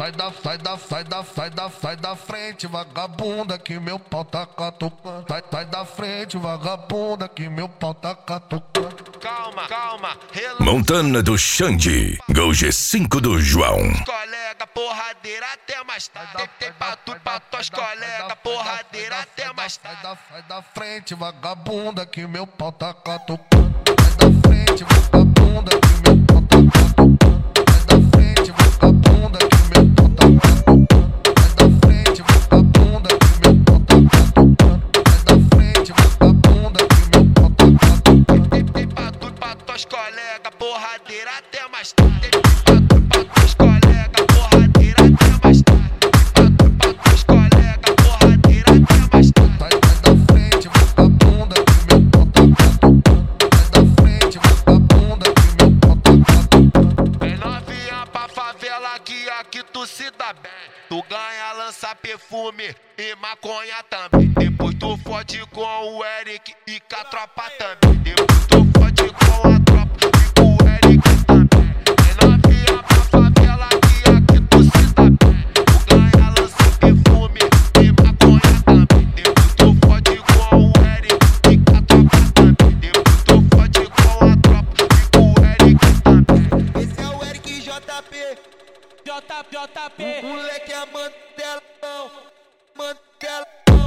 Sai da frente, vagabunda, que meu pau tá catucando. Sai da frente, vagabunda, que meu pau tá catucando. Calma, relaxa. Montana do Xande, Gol G5 do João. Colega, porradeira até mais tarde. Tem pra tudo pra tuas colega, porradeira até mais tarde. Sai da frente, vagabunda, que meu pau tá catucando. Sai da frente, vagabunda, que meu pau tá catucando. Sai da frente, vagabunda, que meu pau tá catucando. Sai da frente, vagabunda, que meu pau tá catucando. Sai da frente, vagabunda, que meu pau tá catucando. Tem pra tudo pra tuas colega, porradeira até mais tarde. Tem pra tudo pra tuas colega, porradeira até mais tarde. Tem pra tudo pra tuas colega, porradeira até mais tarde. Sai da frente, vagabunda, que meu pau tá catucando. Sai da frente, vagabunda, que meu pau tá catucando. Vem novinha pra favela que aqui tu se dá bem. Tu ganha, lança perfume e maconha também. Depois tu fode com o Eric e com a tropa também. Depois tu fode com a tropa e com o Eric também. Vem novinha pra favela que aqui tu se dá bem. Tu ganha, lança perfume e maconha também. Depois tu fode com o Eric e com a tropa também. Depois tu fode com a tropa e com o Eric também. Esse é o Eric JP. O moleque é mantelão, mantelão.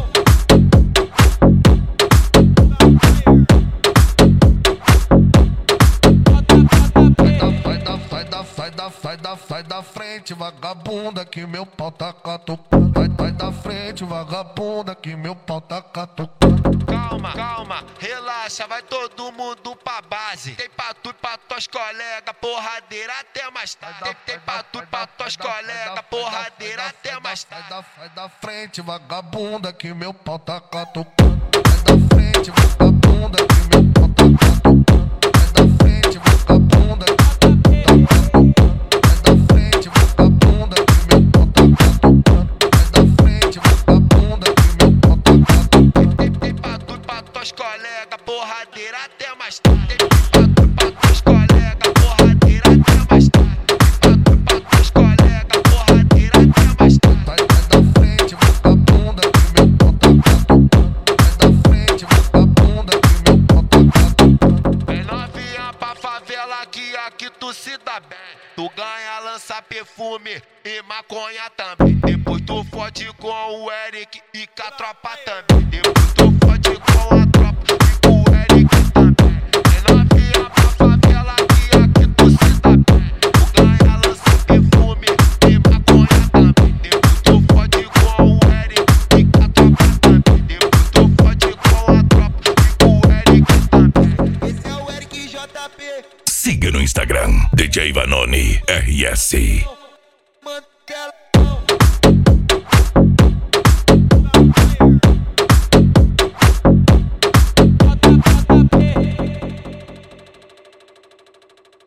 Sai da frente, vagabunda, que meu pau tá catucando. Sai da frente, vagabunda, que meu pau tá catucando. Calma, relaxa, vai todo mundo pra base. Tem pra tudo pra tuas colega, porradeira até mais tarde. Tem pra tudo pra tuas colega, porradeira até mais tarde. Sai da frente, vagabunda, que meu pau tá catucando. Sai da frente, vagabunda, que meu pau tá catucando. Sai da frente, vagabunda, que meu pau tá catucando. Sai da frente, vagabunda, que meu pau tá catucando. Sai da frente, vagabunda, que meu pau tá catucando. Tem pra tudo pra tuas colega, porradeira até mais tarde. Tem pra tudo pra tuas colega, porradeira até mais tarde. Tem pra tudo pra tuas colega, porradeira até mais tarde. Sai da frente, vagabunda, que meu pau tá catucando. Sai da frente, vagabunda, que meu pau tá catucando. Vem novinha pra favela que aqui tu se dá bem. Tu ganha, lança perfume e maconha também. Depois tu fode com o Eric e com a tropa também. Depois tu fode com a tropa e com o Eric também. Vem novinha pra favela que aqui tu se dá bem. Tu ganha, lança perfume e maconha também. Depois tu fode com o Eric e com a tropa também. Depois tu fode com a tropa e com o Eric também. Esse é o Eric JP. Siga no Instagram, DJ Vanoni RS.